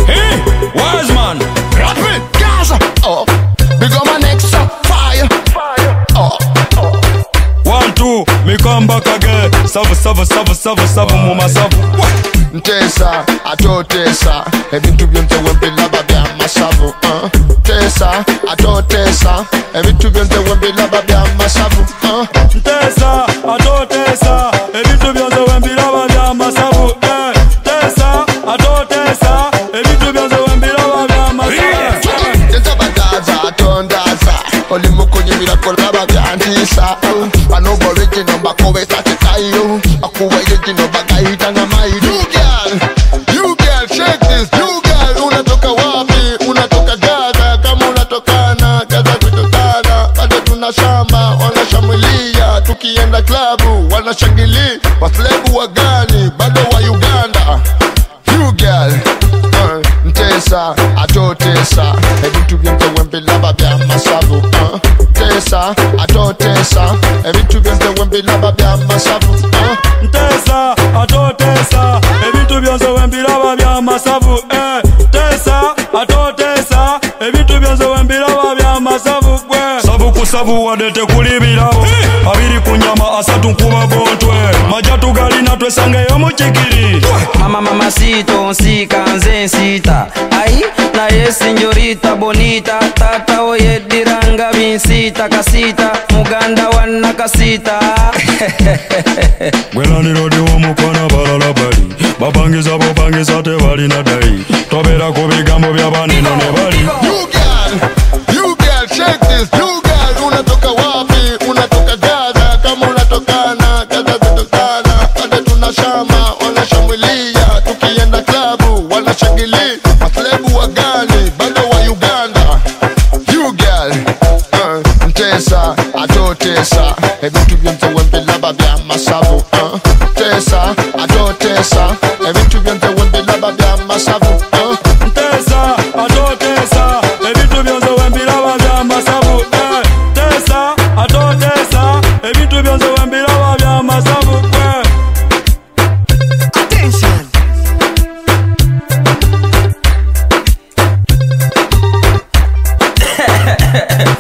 Hey, wise man, Rapid Gaza. Oh, big on my neck, so fire. Oh, 1, 2, me come back again. Savu muma savu. Ntesa, atotesa. Ebintu byonse wembilaba bya masavu. Ntesa, atotesa. Ebintu byonse wembilaba bya masavu. Ntesa, atotesa. Ebintu byonse wembilaba bya masavu. Ntesa, atotesa. Ebintu byonse wembilaba bya masavu. Ntesa badaza, atondaza. Oli mukonye birakolaba bya ntisa. Anobo original bakowe satitayo. Akuwa original bagayita nga maido. You girl, check this. You girl, unatoka wapi? Unatoka Gaza, kama unatokana Gaza kutokana. Bado tuna shamba, wanashambulia. Tukienda klabu, wanashangili. Waflebu wa gani, bado wa Uganda. You girl, Ntesa, atotesa. Ebintu byonse wembilaba bya masavu. Ntesa, atotesa. Ebintu byonse wembilaba bya masavu. Ntesa, atotesa. Ebintu byonse wembilaba bya masavu. Ntesa, atotesa. Ebintu byonse wembilaba bya masavu. Savu kusavu wadete kulibirabo. Abiri kunyama asatu nkuba bontwe. Majatu galina twesangeyo muchikiri. Mama sito nsika nze nsita. Ai na ye señorita bonita. Tata oye diranga binsita kasita. Muganda wana kasita. Gwelaniro diwo mukwana balala bali. Bapangiza bopangiza tebalina dai. Tobera ku bigambo byabaneno ne bali. You girl, check this. You girl, unatoka wapi? Unatoka Gaza, kama unatokana Gaza kutokana. Bado tuna shamba, wanashambulia. Tukienda klabu, wanashangili. Maflebu wa gani, bado wa Uganda. You girl, Ntesa, atotesa. Ebintu byonse wembilaba bya masavu. Ntesa, atotesa. Ebintu byonse wembilaba bya masavu. Ntesa, atotesa. Ebintu byonse wembilaba bya masavu. Ntesa, atotesa. Ebintu byonse wembilaba bya masavu. Attention.